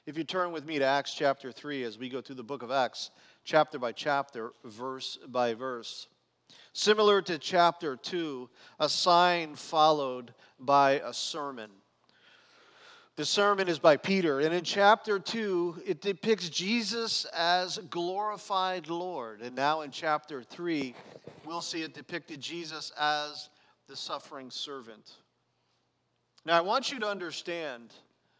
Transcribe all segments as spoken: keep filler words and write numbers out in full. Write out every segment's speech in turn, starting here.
If you turn with me to Acts chapter three as we go through the book of Acts, chapter by chapter, verse by verse. Similar to chapter two, a sign followed by a sermon. The sermon is by Peter, and in chapter two, it depicts Jesus as glorified Lord. And now in chapter three, we'll see it depicted Jesus as the suffering servant. Now I want you to understand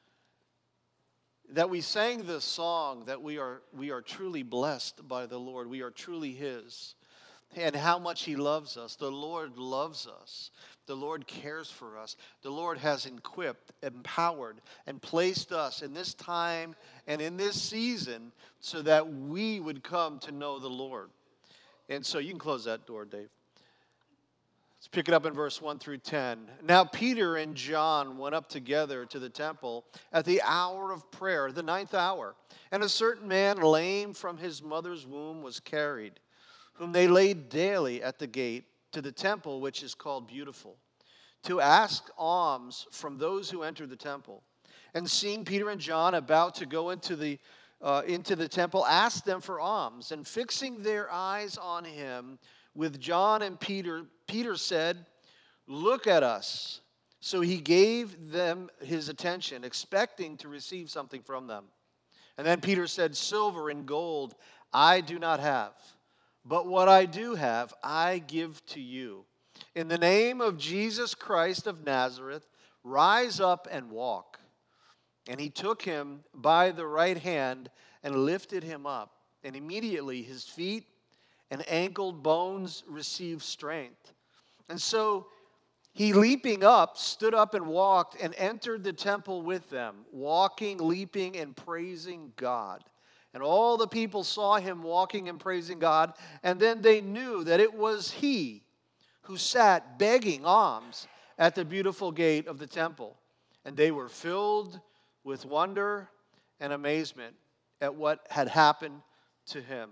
that we sang this song that we are we are truly blessed by the Lord. We are truly His. And how much He loves us. The Lord loves us. The Lord cares for us. The Lord has equipped, empowered, and placed us in this time and in this season so that we would come to know the Lord. And so you can close that door, Dave. Let's pick it up in verse one through ten. Now Peter and John went up together to the temple at the hour of prayer, the ninth hour. And a certain man, lame from his mother's womb, was carried, whom they laid daily at the gate to the temple, which is called Beautiful, to ask alms from those who enter the temple. And seeing Peter and John about to go into the uh, into the temple, asked them for alms. And fixing their eyes on him, with John and Peter, Peter said, "Look at us." So he gave them his attention, expecting to receive something from them. And then Peter said, "Silver and gold I do not have, but what I do have, I give to you. In the name of Jesus Christ of Nazareth, rise up and walk." And he took him by the right hand and lifted him up. And immediately his feet and ankle bones received strength. And so he, leaping up, stood up and walked and entered the temple with them, walking, leaping, and praising God. And all the people saw him walking and praising God, and then they knew that it was he who sat begging alms at the beautiful gate of the temple. And they were filled with wonder and amazement at what had happened to him.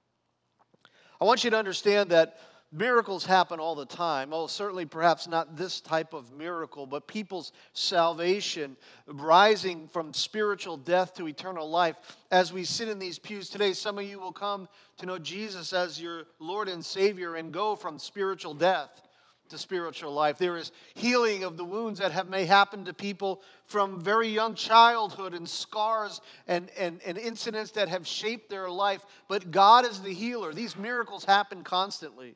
I want you to understand that miracles happen all the time. Oh, certainly perhaps not this type of miracle, but people's salvation, rising from spiritual death to eternal life. As we sit in these pews today, some of you will come to know Jesus as your Lord and Savior and go from spiritual death to spiritual life. There is healing of the wounds that have may happen to people from very young childhood, and scars and, and, and incidents that have shaped their life. But God is the healer. These miracles happen constantly,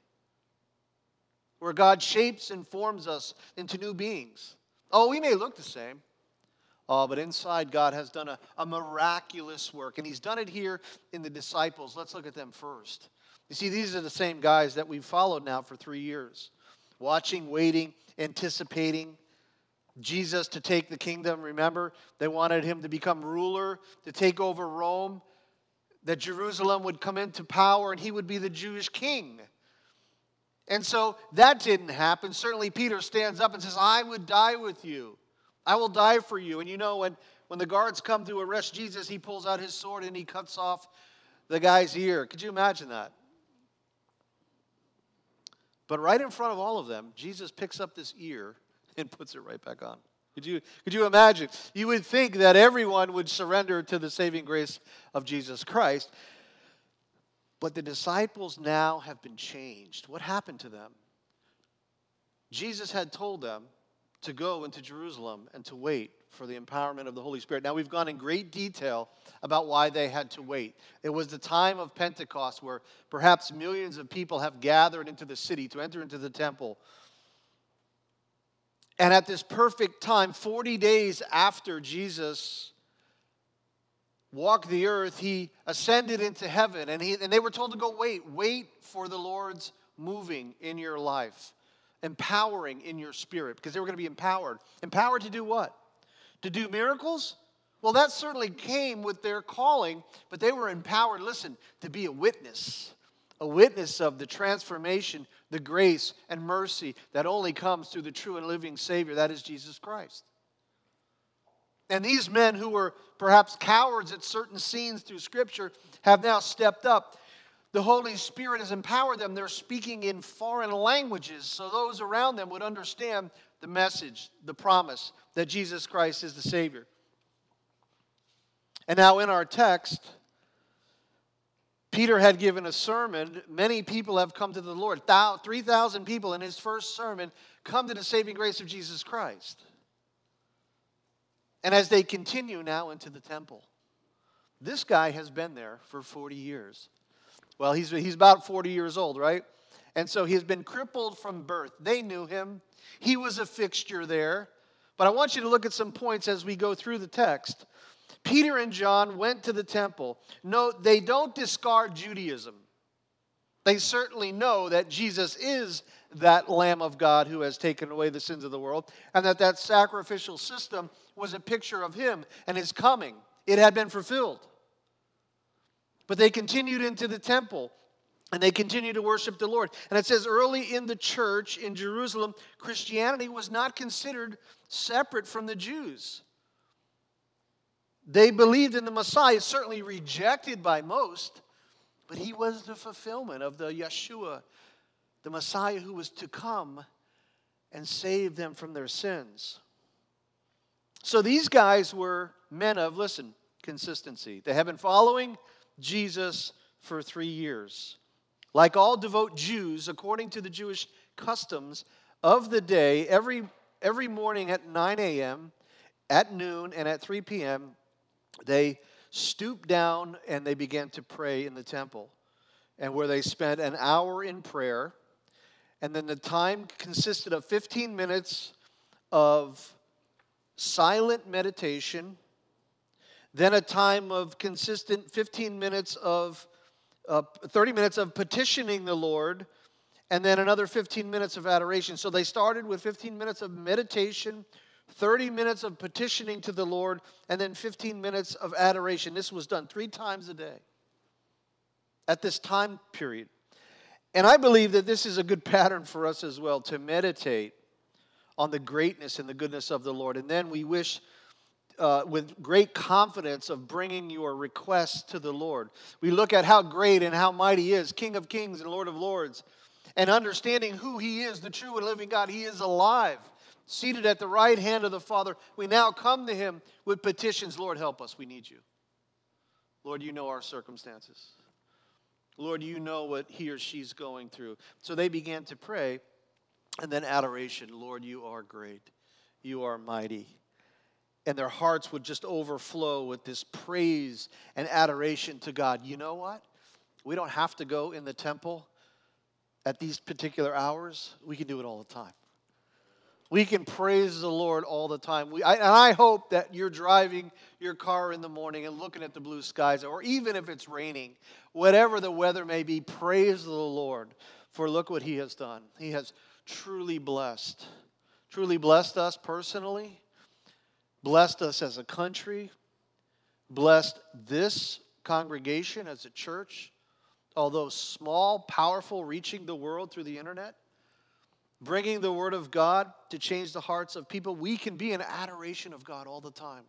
where God shapes and forms us into new beings. Oh, we may look the same. Oh, but inside God has done a, a miraculous work. And He's done it here in the disciples. Let's look at them first. You see, these are the same guys that we've followed now for three years. Watching, waiting, anticipating Jesus to take the kingdom. Remember, they wanted Him to become ruler, to take over Rome, that Jerusalem would come into power and He would be the Jewish king. And so that didn't happen. Certainly Peter stands up and says, "I would die with you. I will die for you." And you know, when, when the guards come to arrest Jesus, he pulls out his sword and he cuts off the guy's ear. Could you imagine that? But right in front of all of them, Jesus picks up this ear and puts it right back on. Could you, could you imagine? You would think that everyone would surrender to the saving grace of Jesus Christ. But the disciples now have been changed. What happened to them? Jesus had told them to go into Jerusalem and to wait for the empowerment of the Holy Spirit. Now, we've gone in great detail about why they had to wait. It was the time of Pentecost, where perhaps millions of people have gathered into the city to enter into the temple. And at this perfect time, forty days after Jesus walked the earth, He ascended into heaven, and, he, and they were told to go wait. Wait for the Lord's moving in your life, empowering in your spirit, because they were going to be empowered. Empowered to do what? To do miracles? Well, that certainly came with their calling, but they were empowered, listen, to be a witness. A witness of the transformation, the grace and mercy that only comes through the true and living Savior, that is Jesus Christ. And these men who were perhaps cowards at certain scenes through Scripture have now stepped up. The Holy Spirit has empowered them. They're speaking in foreign languages so those around them would understand the message, the promise that Jesus Christ is the Savior. And now in our text, Peter had given a sermon. Many people have come to the Lord. three thousand people in his first sermon come to the saving grace of Jesus Christ. And as they continue now into the temple, this guy has been there for forty years. Well, he's, he's about forty years old, right? And so he has been crippled from birth. They knew him. He was a fixture there. But I want you to look at some points as we go through the text. Peter and John went to the temple. Note, they don't discard Judaism. They certainly know that Jesus is that Lamb of God who has taken away the sins of the world, and that that sacrificial system was a picture of him and his coming. It had been fulfilled. But they continued into the temple, and they continued to worship the Lord. And it says early in the church in Jerusalem, Christianity was not considered separate from the Jews. They believed in the Messiah, certainly rejected by most, but he was the fulfillment of the Yeshua, the Messiah who was to come and save them from their sins. So these guys were men of, listen, consistency. They have been following Jesus for three years. Like all devout Jews, according to the Jewish customs of the day, every, every morning at nine a.m., at noon, and at three p.m., they stooped down and they began to pray in the temple, and where they spent an hour in prayer. And then the time consisted of fifteen minutes of silent meditation, then a time of consistent fifteen minutes of, uh, thirty minutes of petitioning the Lord, and then another fifteen minutes of adoration. So they started with fifteen minutes of meditation, thirty minutes of petitioning to the Lord, and then fifteen minutes of adoration. This was done three times a day at this time period. And I believe that this is a good pattern for us as well, to meditate on the greatness and the goodness of the Lord. And then we wish uh, with great confidence of bringing your requests to the Lord. We look at how great and how mighty He is, King of kings and Lord of lords, and understanding who He is, the true and living God. He is alive, seated at the right hand of the Father. We now come to Him with petitions. Lord, help us. We need You. Lord, You know our circumstances. Lord, You know what he or she's going through. So they began to pray, and then adoration. Lord, You are great. You are mighty. And their hearts would just overflow with this praise and adoration to God. You know what? We don't have to go in the temple at these particular hours. We can do it all the time. We can praise the Lord all the time. We, I, and I hope that you're driving your car in the morning and looking at the blue skies, or even if it's raining, whatever the weather may be, praise the Lord, for look what He has done. He has truly blessed, truly blessed us personally, blessed us as a country, blessed this congregation as a church, although small, powerful, reaching the world through the internet, bringing the Word of God to change the hearts of people. We can be in adoration of God all the time.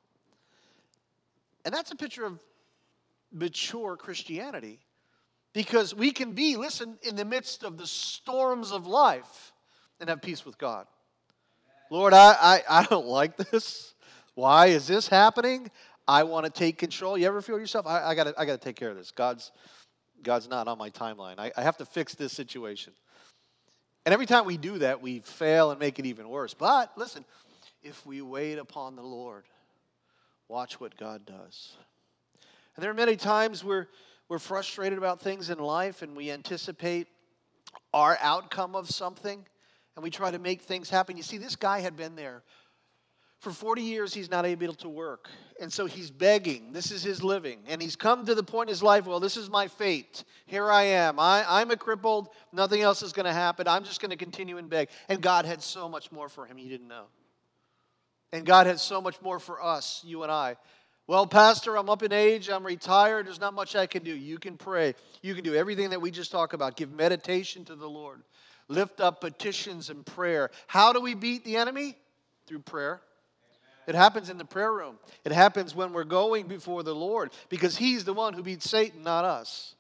And that's a picture of mature Christianity. Because we can be, listen, in the midst of the storms of life and have peace with God. Lord, I, I, I don't like this. Why is this happening? I want to take control. You ever feel yourself? I, I got I to take care of this. God's, God's not on my timeline. I, I have to fix this situation. And every time we do that, we fail and make it even worse. But listen, if we wait upon the Lord, watch what God does. And there are many times where we're frustrated about things in life, and we anticipate our outcome of something, and we try to make things happen. You see, this guy had been there. For forty years, he's not able to work. And so he's begging. This is his living. And he's come to the point in his life, well, this is my fate. Here I am. I, I'm a crippled. Nothing else is going to happen. I'm just going to continue and beg. And God had so much more for him he didn't know. And God had so much more for us, you and I. Well, Pastor, I'm up in age. I'm retired. There's not much I can do. You can pray. You can do everything that we just talked about. Give meditation to the Lord. Lift up petitions and prayer. How do we beat the enemy? Through prayer. It happens in the prayer room. It happens when we're going before the Lord, because He's the one who beats Satan, not us.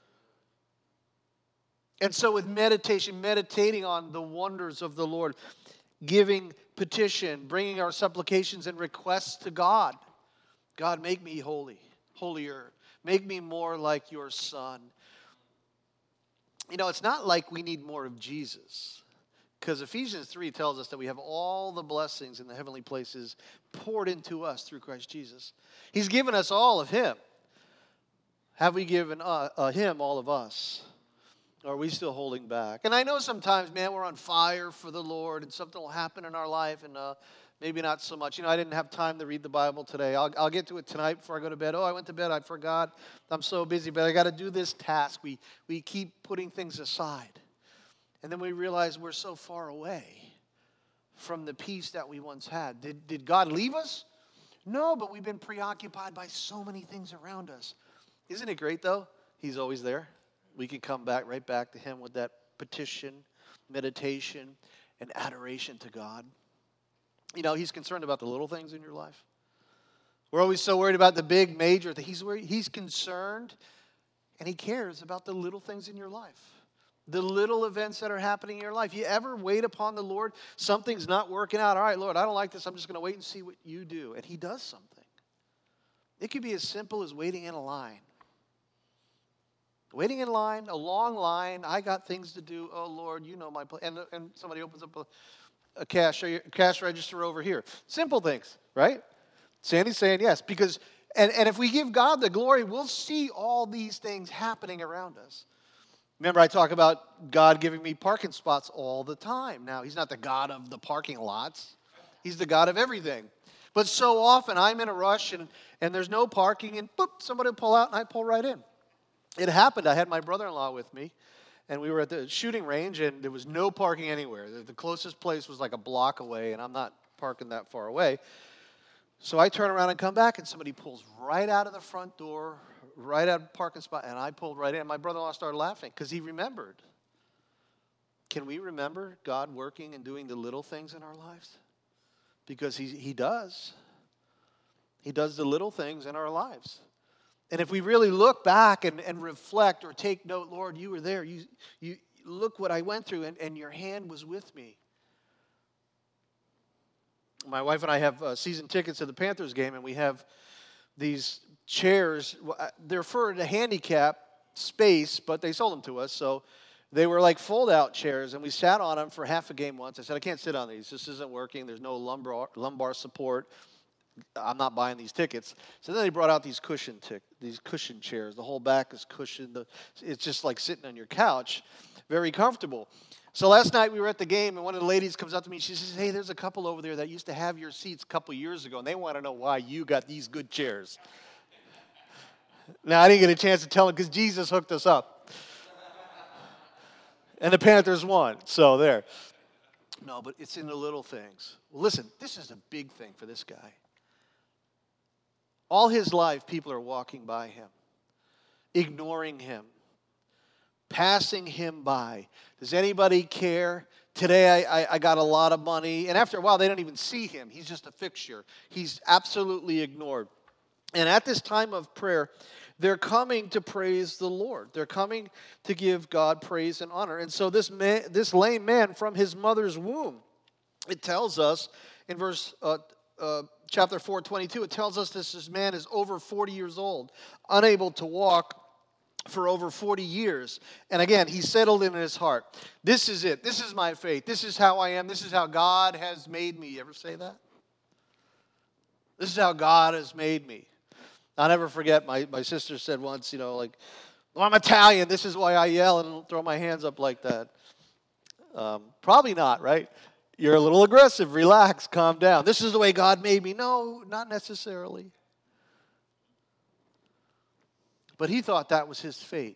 And so with meditation, meditating on the wonders of the Lord, giving petition, bringing our supplications and requests to God. God, make me holy. holier. Make me more like your Son. You know, it's not like we need more of Jesus, because Ephesians three tells us that we have all the blessings in the heavenly places poured into us through Christ Jesus. He's given us all of him. Have we given uh, uh, him all of us? Or are we still holding back? And I know sometimes, man, we're on fire for the Lord and something will happen in our life and uh, maybe not so much. You know, I didn't have time to read the Bible today. I'll, I'll get to it tonight before I go to bed. Oh, I went to bed. I forgot. I'm so busy, but I got to do this task. We, we keep putting things aside. And then we realize we're so far away from the peace that we once had. Did, did God leave us? No, but we've been preoccupied by so many things around us. Isn't it great, though? He's always there. We can come back right back to him with that petition, meditation, and adoration to God. You know, he's concerned about the little things in your life. We're always so worried about the big, major things. He's, worried, he's concerned, and he cares about the little things in your life. The little events that are happening in your life. You ever wait upon the Lord? Something's not working out. All right, Lord, I don't like this. I'm just going to wait and see what you do. And he does something. It could be as simple as waiting in a line. Waiting in line, a long line. I got things to do. Oh, Lord, you know my place. And, and somebody opens up a, a cash, a cash register over here. Simple things, right? Sandy's saying yes. Because, and, and if we give God the glory, we'll see all these things happening around us. Remember, I talk about God giving me parking spots all the time. Now, he's not the God of the parking lots. He's the God of everything. But so often, I'm in a rush, and, and there's no parking, and boop, somebody will pull out, and I pull right in. It happened. I had my brother-in-law with me, and we were at the shooting range, and there was no parking anywhere. The, the closest place was like a block away, and I'm not parking that far away. So I turn around and come back, and somebody pulls right out of the front door, right out of the parking spot, and I pulled right in. My brother-in-law started laughing because he remembered. Can we remember God working and doing the little things in our lives? Because he, he does. He does the little things in our lives. And if we really look back and, and reflect or take note, Lord, you were there. You, you look what I went through, and, and your hand was with me. My wife and I have uh, season tickets to the Panthers game, and we have these chairs. They're for the handicap space, but they sold them to us. So they were like fold-out chairs, and we sat on them for half a game once. I said, I can't sit on these. This isn't working. There's no lumbar, lumbar support. I'm not buying these tickets. So then they brought out these cushion tic- these cushion chairs. The whole back is cushioned. The, it's just like sitting on your couch. Very comfortable. So last night we were at the game, and one of the ladies comes up to me. She says, hey, there's a couple over there that used to have your seats a couple years ago, and they want to know why you got these good chairs. Now, I didn't get a chance to tell them because Jesus hooked us up. And the Panthers won. So there. No, but it's in the little things. Well, listen, this is a big thing for this guy. All his life, people are walking by him, ignoring him, passing him by. Does anybody care? Today I, I, I got a lot of money. And after a while, they don't even see him. He's just a fixture. He's absolutely ignored. And at this time of prayer, they're coming to praise the Lord. They're coming to give God praise and honor. And so this man, this lame man from his mother's womb, it tells us in verse uh, uh, chapter four, twenty-two, it tells us this, this man is over forty years old, unable to walk for over forty years. And again, he settled in his heart. This is it. This is my faith. This is how I am. This is how God has made me. You ever say that? This is how God has made me. I'll never forget, my, my sister said once, you know, like, well, I'm Italian. This is why I yell and throw my hands up like that. Um, probably not, right? You're a little aggressive. Relax. Calm down. This is the way God made me. No, not necessarily. But he thought that was his fate.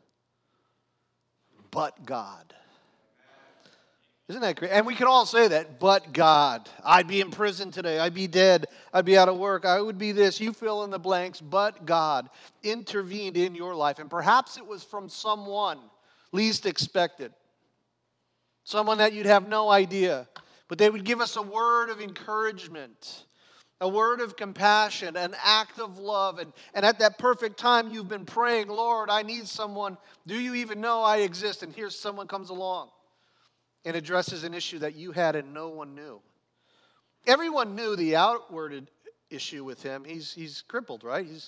But God. Isn't that great? And we can all say that, but God. I'd be in prison today. I'd be dead. I'd be out of work. I would be this. You fill in the blanks. But God intervened in your life. And perhaps it was from someone least expected. Someone that you'd have no idea. But they would give us a word of encouragement. A word of compassion, an act of love. And, and at that perfect time, you've been praying, Lord, I need someone. Do you even know I exist? And here's someone comes along and addresses an issue that you had and no one knew. Everyone knew the outward issue with him. He's, he's crippled, right? He's,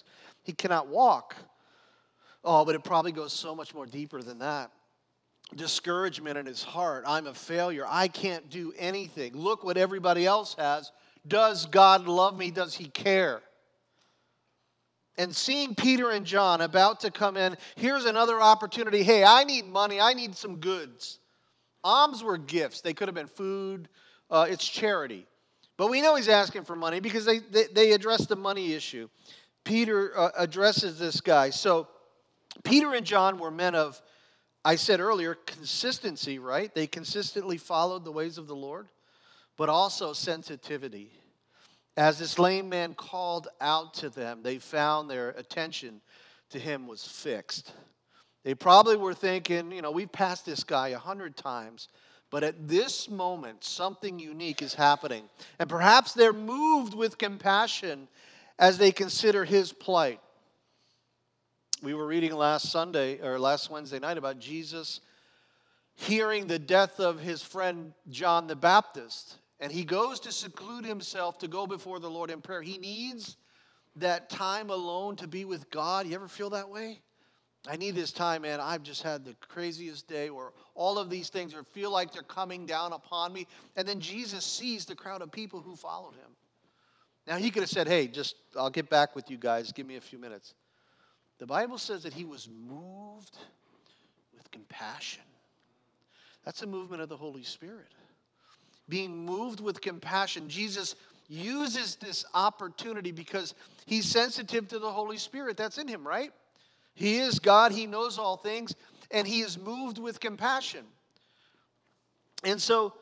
He cannot walk. Oh, but it probably goes so much more deeper than that. Discouragement in his heart. I'm a failure. I can't do anything. Look what everybody else has. Does God love me? Does he care? And seeing Peter and John about to come in, here's another opportunity. Hey, I need money. I need some goods. Alms were gifts. They could have been food. Uh, it's charity. But we know he's asking for money because they, they, they address the money issue. Peter uh, addresses this guy. So Peter and John were men of, I said earlier, consistency, right? They consistently followed the ways of the Lord, but also sensitivity. As this lame man called out to them, they found their attention to him was fixed. They probably were thinking, you know, we've passed this guy a hundred times, but at this moment, something unique is happening. And perhaps they're moved with compassion as they consider his plight. We were reading last Sunday, or last Wednesday night, about Jesus hearing the death of his friend John the Baptist. And he goes to seclude himself to go before the Lord in prayer. He needs that time alone to be with God. You ever feel that way? I need this time, man. I've just had the craziest day where all of these things are, feel like they're coming down upon me. And then Jesus sees the crowd of people who followed him. Now, he could have said, hey, just, I'll get back with you guys. Give me a few minutes. The Bible says that he was moved with compassion. That's a movement of the Holy Spirit. Being moved with compassion. Jesus uses this opportunity because he's sensitive to the Holy Spirit that's in him, right? He is God. He knows all things. And he is moved with compassion. And so,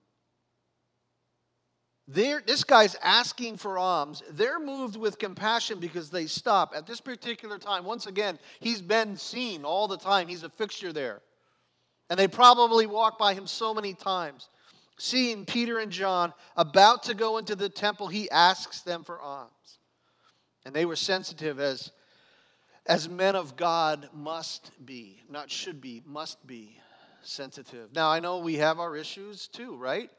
this guy's asking for alms. They're moved with compassion because they stop. At this particular time, once again, he's been seen all the time. He's a fixture there. And they probably walk by him so many times. Seeing Peter and John about to go into the temple, he asks them for alms. And they were sensitive as, as men of God must be. Not should be, must be sensitive. Now, I know we have our issues too, right?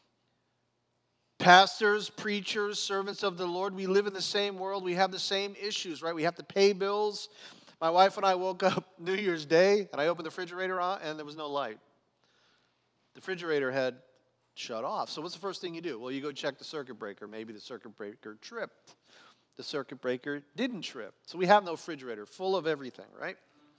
Pastors, preachers, servants of the Lord, we live in the same world. We have the same issues, right? We have to pay bills. My wife and I woke up New Year's Day, and I opened the refrigerator on, and there was no light. The refrigerator had shut off. So what's the first thing you do? Well, you go check the circuit breaker. Maybe the circuit breaker tripped. The circuit breaker didn't trip. So we have no refrigerator, full of everything, right?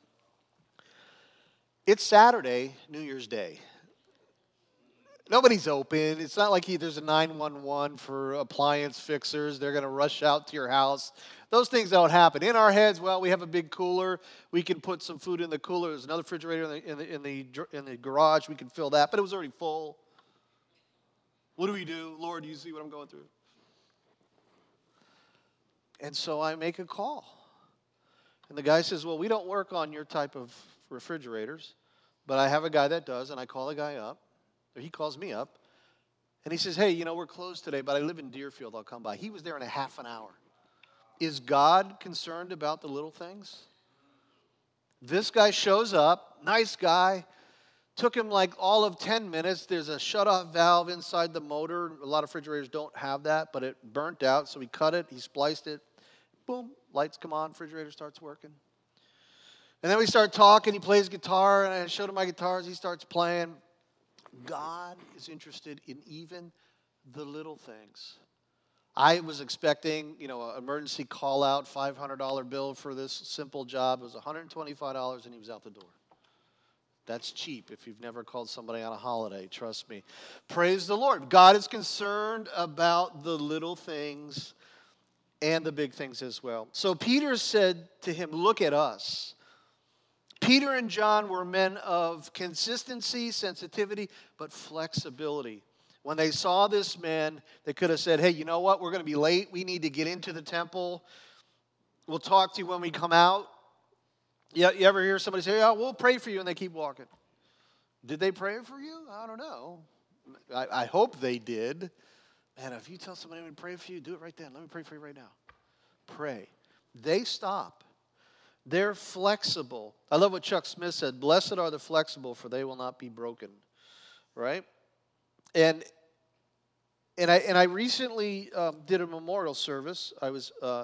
It's Saturday, New Year's Day. Nobody's open. It's not like he, there's a nine one one for appliance fixers. They're going to rush out to your house. Those things don't happen. In our heads, well, we have a big cooler. We can put some food in the cooler. There's another refrigerator in the, in the, in the, in the garage. We can fill that. But it was already full. What do we do? Lord, you see what I'm going through? And so I make a call. And the guy says, well, we don't work on your type of refrigerators, but I have a guy that does, and I call the guy up. Or he calls me up, and he says, hey, you know, we're closed today, but I live in Deerfield. I'll come by. He was there in a half an hour. Is God concerned about the little things? This guy shows up, nice guy. Took him like all of ten minutes. There's a shut-off valve inside the motor. A lot of refrigerators don't have that, but it burnt out, so he cut it. He spliced it. Boom, lights come on. Refrigerator starts working. And then we start talking. He plays guitar, and I showed him my guitars. He starts playing. God is interested in even the little things. I was expecting, you know, an emergency call-out, five hundred dollars bill for this simple job. It was one hundred twenty-five dollars, and he was out the door. That's cheap if you've never called somebody on a holiday, trust me. Praise the Lord. God is concerned about the little things and the big things as well. So Peter said to him, look at us. Peter and John were men of consistency, sensitivity, but flexibility. When they saw this man, they could have said, hey, you know what? We're going to be late. We need to get into the temple. We'll talk to you when we come out. You, you ever hear somebody say, yeah, we'll pray for you, and they keep walking? Did they pray for you? I don't know. I, I hope they did. Man, if you tell somebody to pray for you, do it right then. Let me pray for you right now. Pray. They stop. They're flexible. I love what Chuck Smith said, blessed are the flexible, for they will not be broken. Right? And and I and I recently um, did a memorial service. I was uh,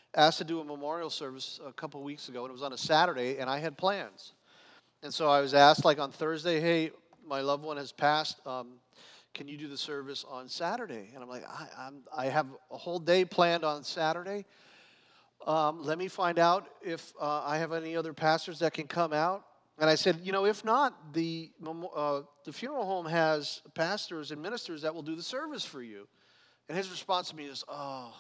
asked to do a memorial service a couple weeks ago, and it was on a Saturday, and I had plans. And so I was asked, like on Thursday, hey, my loved one has passed. Um, can you do the service on Saturday? And I'm like, I, I'm, I have a whole day planned on Saturday. Um, let me find out if uh, I have any other pastors that can come out. And I said, you know, if not, the uh, the funeral home has pastors and ministers that will do the service for you. And his response to me is, oh,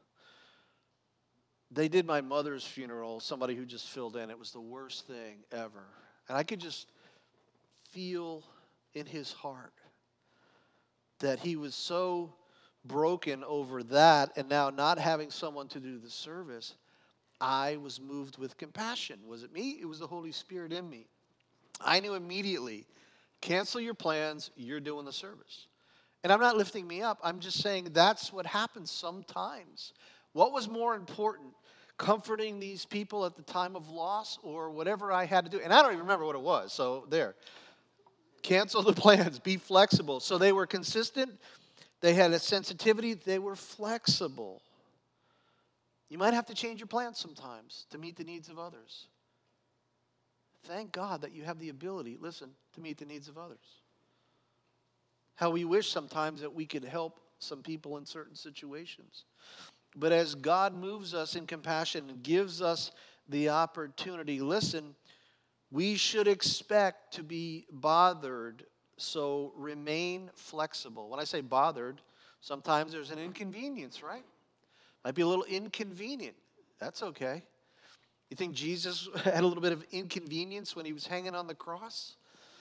they did my mother's funeral, somebody who just filled in. It was the worst thing ever. And I could just feel in his heart that he was so broken over that, and now not having someone to do the service. I was moved with compassion. Was it me? It was the Holy Spirit in me. I knew immediately, cancel your plans, you're doing the service. And I'm not lifting me up. I'm just saying that's what happens sometimes. What was more important, comforting these people at the time of loss or whatever I had to do? And I don't even remember what it was, so there. Cancel the plans, be flexible. So they were consistent. They had a sensitivity. They were flexible. You might have to change your plans sometimes to meet the needs of others. Thank God that you have the ability, listen, to meet the needs of others. How we wish sometimes that we could help some people in certain situations. But as God moves us in compassion and gives us the opportunity, listen, we should expect to be bothered, so remain flexible. When I say bothered, sometimes there's an inconvenience, right? Might be a little inconvenient. That's okay. You think Jesus had a little bit of inconvenience when he was hanging on the cross?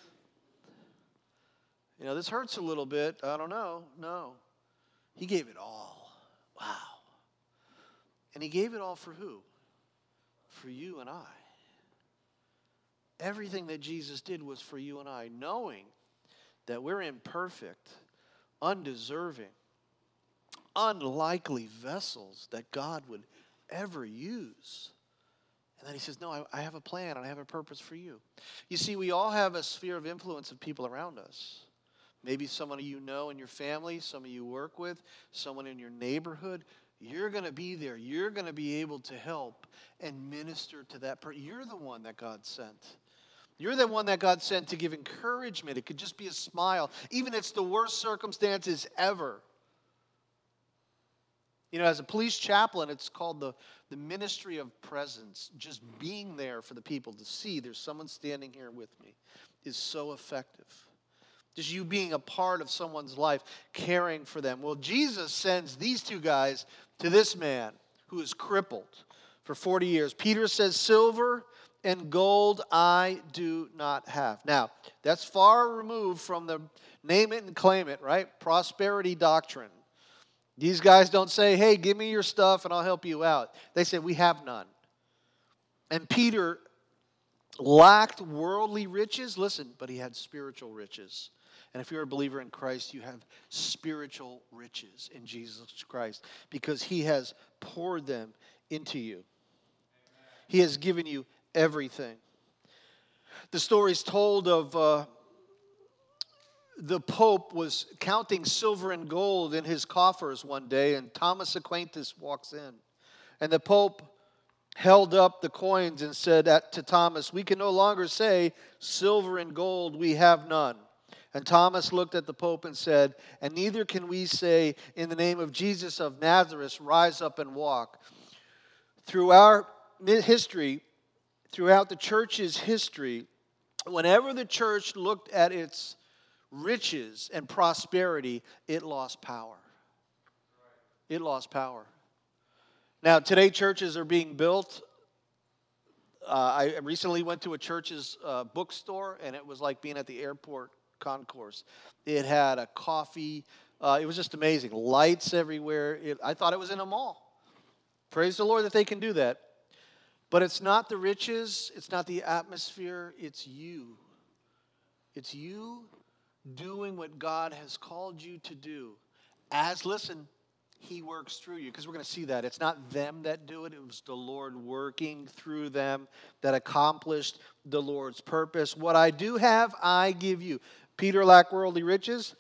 You know, this hurts a little bit. I don't know. No. He gave it all. Wow. And he gave it all for who? For you and I. Everything that Jesus did was for you and I, knowing that we're imperfect, undeserving, unlikely vessels that God would ever use. And then he says, no, I, I have a plan and I have a purpose for you. You see, we all have a sphere of influence of people around us. Maybe someone you know in your family, some of you work with, someone in your neighborhood. You're going to be there. You're going to be able to help and minister to that person. You're the one that God sent. You're the one that God sent to give encouragement. It could just be a smile. Even if it's the worst circumstances ever. You know, as a police chaplain, it's called the, the ministry of presence. Just being there for the people to see there's someone standing here with me is so effective. Just you being a part of someone's life, caring for them. Well, Jesus sends these two guys to this man who is crippled for forty years. Peter says, silver and gold I do not have. Now, that's far removed from the name it and claim it, right? Prosperity doctrine. These guys don't say, hey, give me your stuff and I'll help you out. They say, we have none. And Peter lacked worldly riches, listen, but he had spiritual riches. And if you're a believer in Christ, you have spiritual riches in Jesus Christ because he has poured them into you. Amen. He has given you everything. The story's told of uh, the Pope was counting silver and gold in his coffers one day, and Thomas Aquinas walks in. And the Pope held up the coins and said to Thomas, we can no longer say silver and gold we have none. And Thomas looked at the Pope and said, and neither can we say in the name of Jesus of Nazareth, rise up and walk. Through our history, throughout the church's history, whenever the church looked at its riches and prosperity, it lost power. It lost power. Now, today churches are being built. Uh, I recently went to a church's uh, bookstore, and it was like being at the airport concourse. It had a coffee. Uh, it was just amazing. Lights everywhere. It, I thought it was in a mall. Praise the Lord that they can do that. But it's not the riches. It's not the atmosphere. It's you. It's you doing what God has called you to do. As, listen, he works through you. Because we're going to see that. It's not them that do it. It was the Lord working through them that accomplished the Lord's purpose. What I do have, I give you. Peter lacked worldly riches.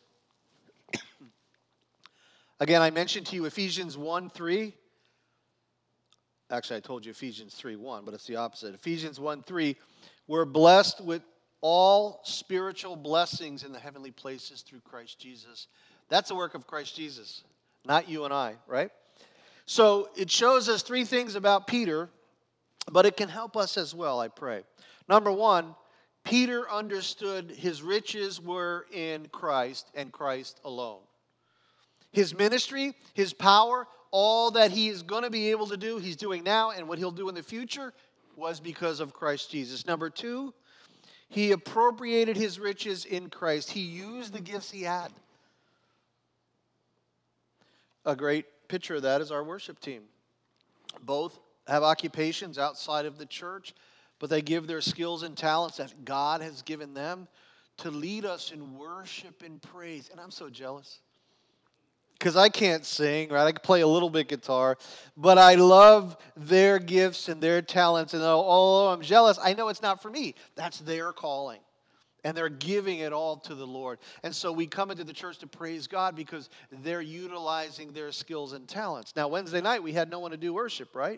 Again, I mentioned to you Ephesians one three. Actually, I told you Ephesians three one, but it's the opposite. Ephesians one three, we're blessed with all spiritual blessings in the heavenly places through Christ Jesus. That's the work of Christ Jesus, not you and I, right? So it shows us three things about Peter, but it can help us as well, I pray. Number one, Peter understood his riches were in Christ and Christ alone. His ministry, his power, all that he is going to be able to do, he's doing now, and what he'll do in the future was because of Christ Jesus. Number two, he appropriated his riches in Christ. He used the gifts he had. A great picture of that is our worship team. Both have occupations outside of the church, but they give their skills and talents that God has given them to lead us in worship and praise. And I'm so jealous, because I can't sing, right? I can play a little bit guitar, but I love their gifts and their talents. And although I'm jealous, I know it's not for me. That's their calling. And they're giving it all to the Lord. And so we come into the church to praise God because they're utilizing their skills and talents. Now, Wednesday night, we had no one to do worship, right?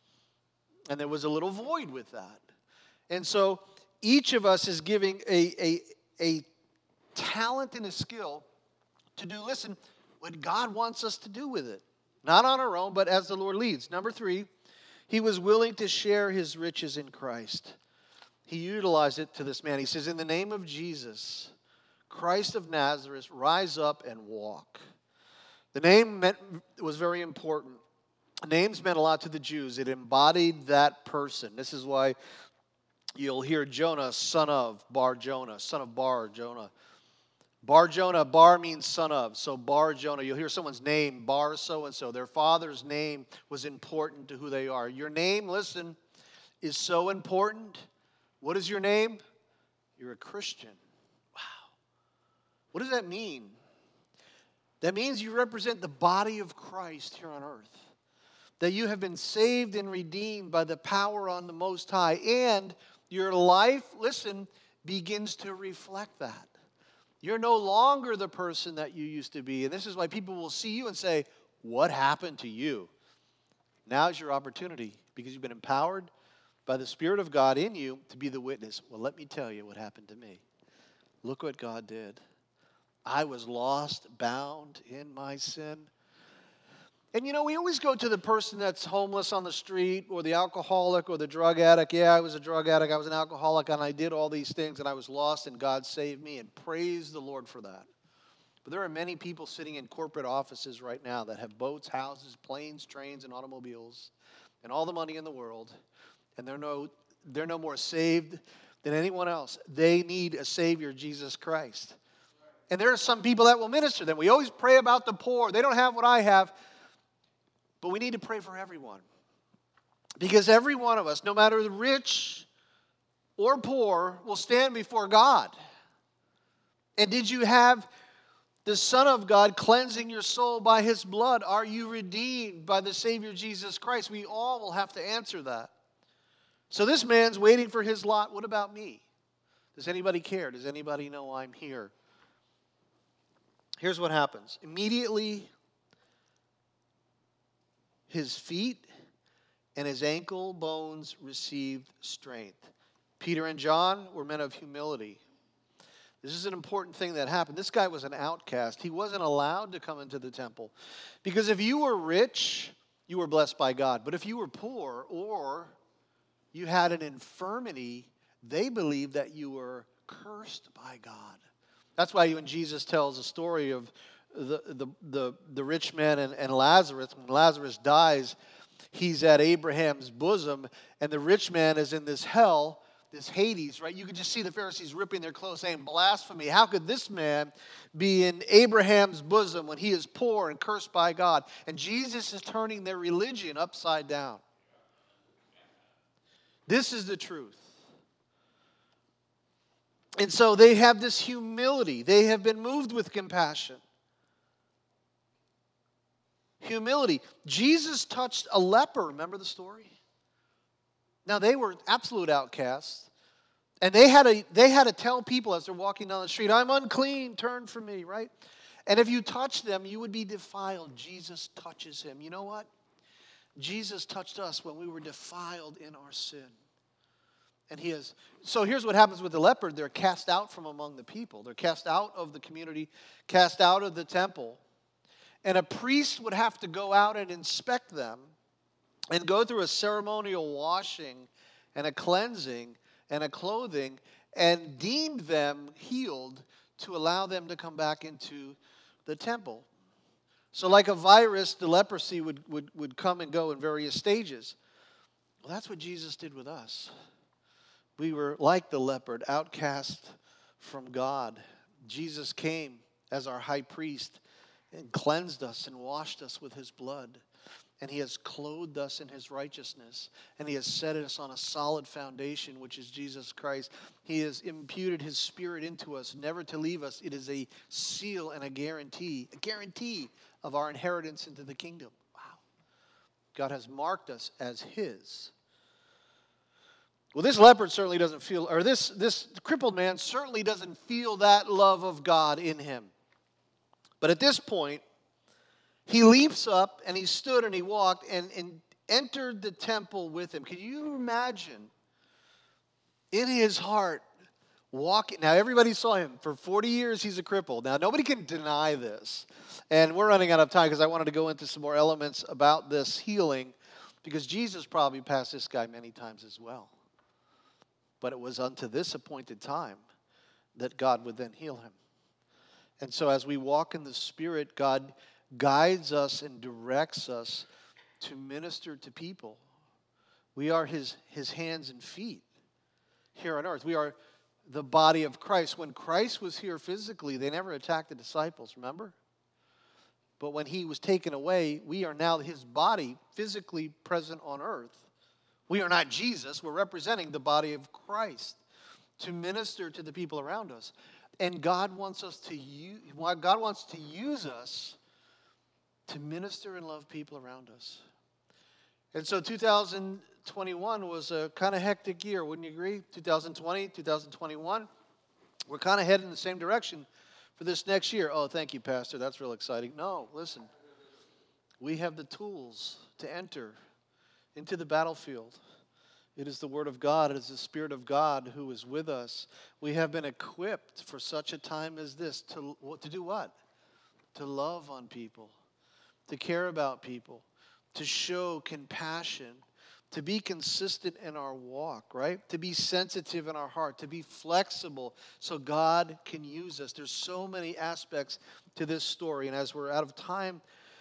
And there was a little void with that. And so each of us is giving a, a, a talent and a skill to do, listen, what God wants us to do with it. Not on our own, but as the Lord leads. Number three, he was willing to share his riches in Christ. He utilized it to this man. He says, in the name of Jesus, Christ of Nazareth, rise up and walk. The name meant, was very important. Names meant a lot to the Jews. It embodied that person. This is why you'll hear Jonah, son of Bar Jonah, son of Bar Jonah. Bar Jonah, Bar means son of. So Bar Jonah, you'll hear someone's name, Bar so-and-so. Their father's name was important to who they are. Your name, listen, is so important. What is your name? You're a Christian. Wow. What does that mean? That means you represent the body of Christ here on earth. That you have been saved and redeemed by the power on the Most High. And your life, listen, begins to reflect that. You're no longer the person that you used to be. And this is why people will see you and say, what happened to you? Now's your opportunity because you've been empowered by the Spirit of God in you to be the witness. Well, let me tell you what happened to me. Look what God did. I was lost, bound in my sin. And you know, we always go to the person that's homeless on the street or the alcoholic or the drug addict. Yeah, I was a drug addict, I was an alcoholic, and I did all these things, and I was lost, and God saved me, and praise the Lord for that. But there are many people sitting in corporate offices right now that have boats, houses, planes, trains, and automobiles, and all the money in the world, and they're no, they're no more saved than anyone else. They need a Savior, Jesus Christ. And there are some people that will minister to them. We always pray about the poor. They don't have what I have. But we need to pray for everyone. Because every one of us, no matter the rich or poor, will stand before God. And did you have the Son of God cleansing your soul by His blood? Are you redeemed by the Savior Jesus Christ? We all will have to answer that. So this man's waiting for his lot. What about me? Does anybody care? Does anybody know I'm here? Here's what happens. Immediately, his feet and his ankle bones received strength. Peter and John were men of humility. This is an important thing that happened. This guy was an outcast. He wasn't allowed to come into the temple. Because if you were rich, you were blessed by God. But if you were poor or you had an infirmity, they believed that you were cursed by God. That's why when Jesus tells the story of The, the, the, the rich man and, and Lazarus, when Lazarus dies, he's at Abraham's bosom, and the rich man is in this hell, this Hades, right? You could just see the Pharisees ripping their clothes saying, blasphemy. How could this man be in Abraham's bosom when he is poor and cursed by God? And Jesus is turning their religion upside down. This is the truth. And so they have this humility. They have been moved with compassion. Humility. Jesus touched a leper. Remember the story? Now, they were absolute outcasts. And they had, to, they had to tell people as they're walking down the street, I'm unclean, turn from me, right? And if you touch them, you would be defiled. Jesus touches him. You know what? Jesus touched us when we were defiled in our sin. And he is. So here's what happens with the leopard. They're cast out from among the people. They're cast out of the community, cast out of the temple. And a priest would have to go out and inspect them and go through a ceremonial washing and a cleansing and a clothing and deemed them healed to allow them to come back into the temple. So like a virus, the leprosy would, would, would come and go in various stages. Well, that's what Jesus did with us. We were like the leopard, outcast from God. Jesus came as our high priest and cleansed us and washed us with his blood. And he has clothed us in his righteousness. And he has set us on a solid foundation, which is Jesus Christ. He has imputed his Spirit into us, never to leave us. It is a seal and a guarantee, a guarantee of our inheritance into the kingdom. Wow. God has marked us as his. Well, this leopard certainly doesn't feel, or this, this crippled man certainly doesn't feel that love of God in him. But at this point, he leaps up and he stood and he walked and, and entered the temple with him. Can you imagine in his heart walking? Now, everybody saw him. For forty years, he's a cripple. Now, nobody can deny this. And we're running out of time because I wanted to go into some more elements about this healing because Jesus probably passed this guy many times as well. But it was unto this appointed time that God would then heal him. And so as we walk in the Spirit, God guides us and directs us to minister to people. We are his, his hands and feet here on earth. We are the body of Christ. When Christ was here physically, they never attacked the disciples, remember? But when he was taken away, we are now his body physically present on earth. We are not Jesus. We're representing the body of Christ to minister to the people around us. And God wants us to use, God wants to use us to minister and love people around us. And so two thousand twenty-one was a kind of hectic year, wouldn't you agree? two thousand twenty, two thousand twenty-one, we're kind of heading in the same direction for this next year. Oh, thank you, Pastor. That's real exciting. No, listen. We have the tools to enter into the battlefield. It is the Word of God. It is the Spirit of God who is with us. We have been equipped for such a time as this to, to do what? To love on people, to care about people, to show compassion, to be consistent in our walk, right? To be sensitive in our heart, to be flexible so God can use us. There's so many aspects to this story. And as we're out of time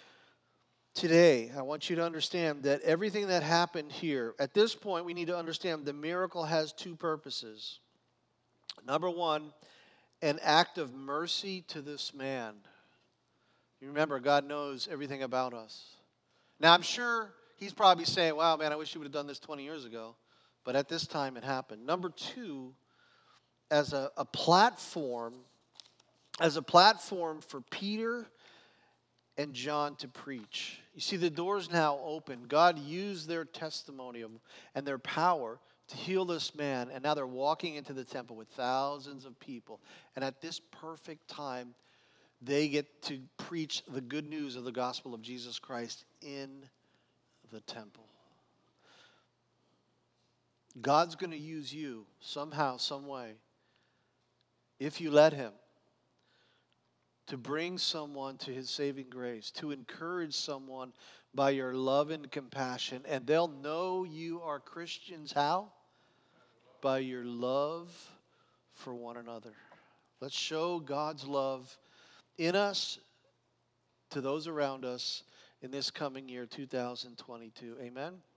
today, I want you to understand that everything that happened here, at this point, we need to understand the miracle has two purposes. Number one, an act of mercy to this man. You remember, God knows everything about us. Now, I'm sure he's probably saying, wow, man, I wish you would have done this twenty years ago. But at this time, it happened. Number two, as a, a platform, as a platform for Peter and John to preach. You see, the door's now open. God used their testimony of, and their power to heal this man, and now they're walking into the temple with thousands of people. And at this perfect time, they get to preach the good news of the gospel of Jesus Christ in the temple. God's going to use you somehow, some way, if you let him, to bring someone to his saving grace, to encourage someone by your love and compassion. And they'll know you are Christians. How? By your love for one another. Let's show God's love in us to those around us in this coming year, two thousand twenty-two. Amen?